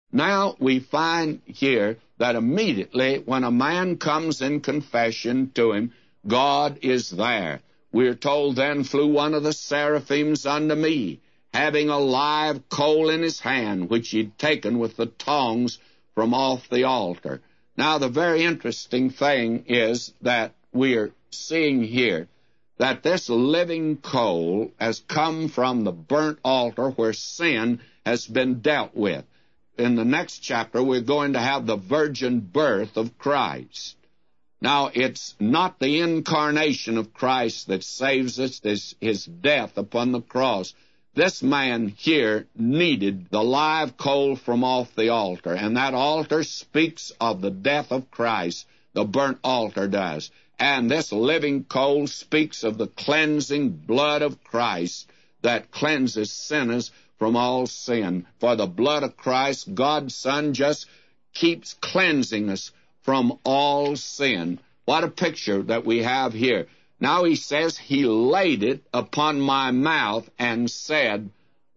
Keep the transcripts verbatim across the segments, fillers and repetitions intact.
Now we find here that immediately when a man comes in confession to him, God is there. We're told, then flew one of the seraphims unto me, having a live coal in his hand, which he'd taken with the tongs from off the altar. Now the very interesting thing is that we're seeing here that this living coal has come from the burnt altar where sin has been dealt with. In the next chapter, we're going to have the virgin birth of Christ. Now, it's not the incarnation of Christ that saves us, it's his death upon the cross. This man here needed the live coal from off the altar, and that altar speaks of the death of Christ, the burnt altar does. And this living coal speaks of the cleansing blood of Christ that cleanses sinners from all sin. For the blood of Christ, God's Son, just keeps cleansing us from all sin. What a picture that we have here. Now he says, he laid it upon my mouth and said,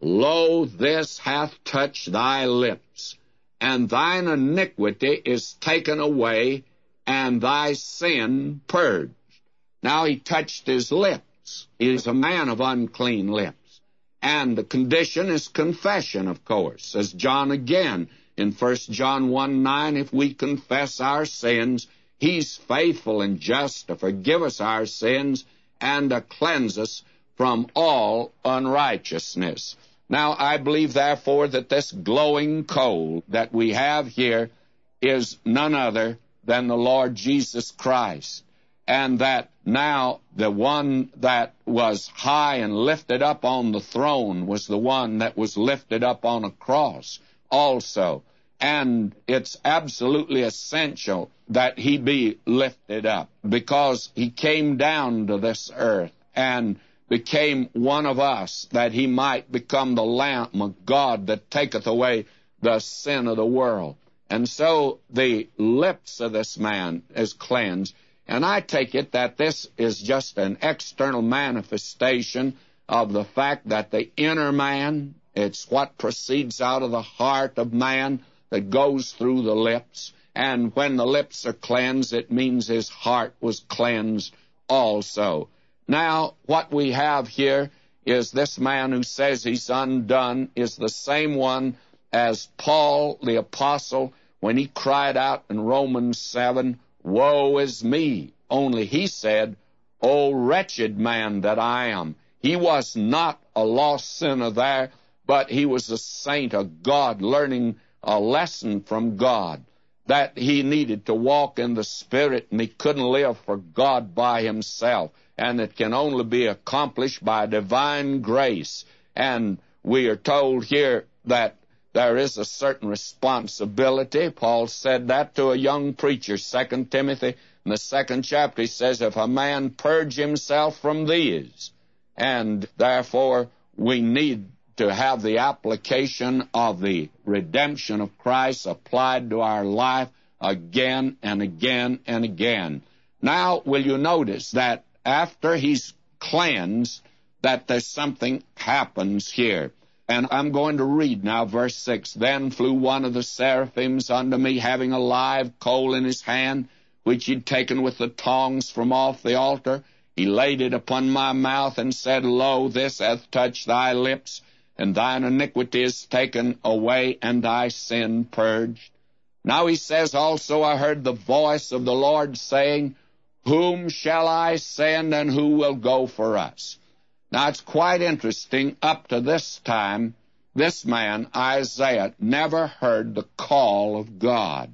Lo, this hath touched thy lips, and thine iniquity is taken away, and thy sin purged. Now he touched his lips. He is a man of unclean lips. And the condition is confession, of course. Says John again in First John one nine, if we confess our sins, he's faithful and just to forgive us our sins and to cleanse us from all unrighteousness. Now, I believe, therefore, that this glowing coal that we have here is none other than the Lord Jesus Christ, and that now the one that was high and lifted up on the throne was the one that was lifted up on a cross also. And it's absolutely essential that he be lifted up, because he came down to this earth and became one of us, that he might become the Lamb of God that taketh away the sin of the world. And so the lips of this man is cleansed. And I take it that this is just an external manifestation of the fact that the inner man, it's what proceeds out of the heart of man that goes through the lips. And when the lips are cleansed, it means his heart was cleansed also. Now, what we have here is this man who says he's undone is the same one as Paul the apostle when he cried out in Romans seven, Woe is me! Only he said, O wretched man that I am. He was not a lost sinner there, but he was a saint of God, learning a lesson from God, that he needed to walk in the Spirit, and he couldn't live for God by himself, and it can only be accomplished by divine grace. And we are told here that there is a certain responsibility. Paul said that to a young preacher, Second Timothy, in the second chapter. He says, if a man purge himself from these, and therefore we need to have the application of the redemption of Christ applied to our life again and again and again. Now, will you notice that after he's cleansed, that there's something happens here? And I'm going to read now verse six. Then flew one of the seraphims unto me, having a live coal in his hand, which he'd taken with the tongs from off the altar. He laid it upon my mouth and said, Lo, this hath touched thy lips, and thine iniquity is taken away, and thy sin purged. Now he says also, I heard the voice of the Lord saying, Whom shall I send, and who will go for us? Now, it's quite interesting. Up to this time, this man, Isaiah, never heard the call of God.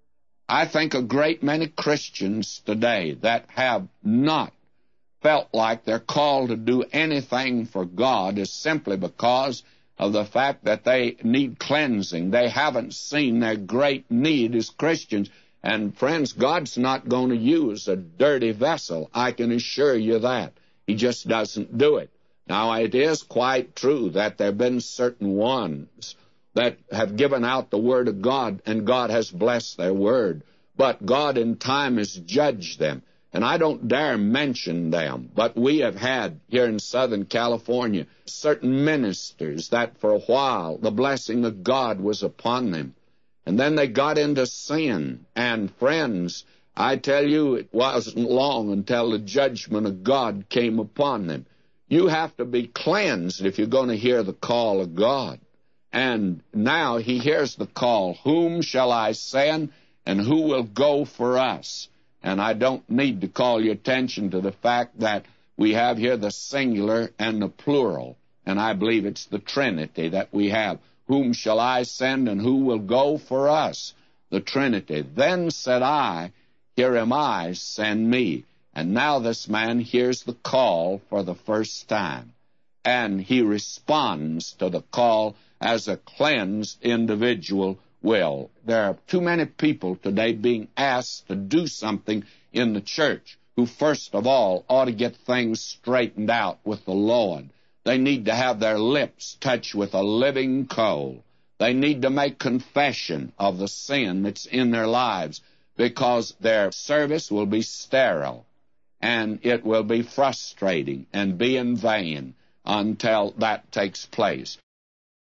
I think a great many Christians today that have not felt like they're called to do anything for God is simply because of the fact that they need cleansing. They haven't seen their great need as Christians. And friends, God's not going to use a dirty vessel. I can assure you that. He just doesn't do it. Now, it is quite true that there have been certain ones that have given out the Word of God, and God has blessed their Word. But God in time has judged them. And I don't dare mention them, but we have had here in Southern California certain ministers that for a while the blessing of God was upon them. And then they got into sin. And friends, I tell you, it wasn't long until the judgment of God came upon them. You have to be cleansed if you're going to hear the call of God. And now he hears the call, whom shall I send, and who will go for us? And I don't need to call your attention to the fact that we have here the singular and the plural. And I believe it's the Trinity that we have. Whom shall I send, and who will go for us? The Trinity. Then said I, here am I, send me. And now this man hears the call for the first time. And he responds to the call as a cleansed individual will. There are too many people today being asked to do something in the church who, first of all, ought to get things straightened out with the Lord. They need to have their lips touched with a living coal. They need to make confession of the sin that's in their lives, because their service will be sterile, and it will be frustrating and be in vain until that takes place.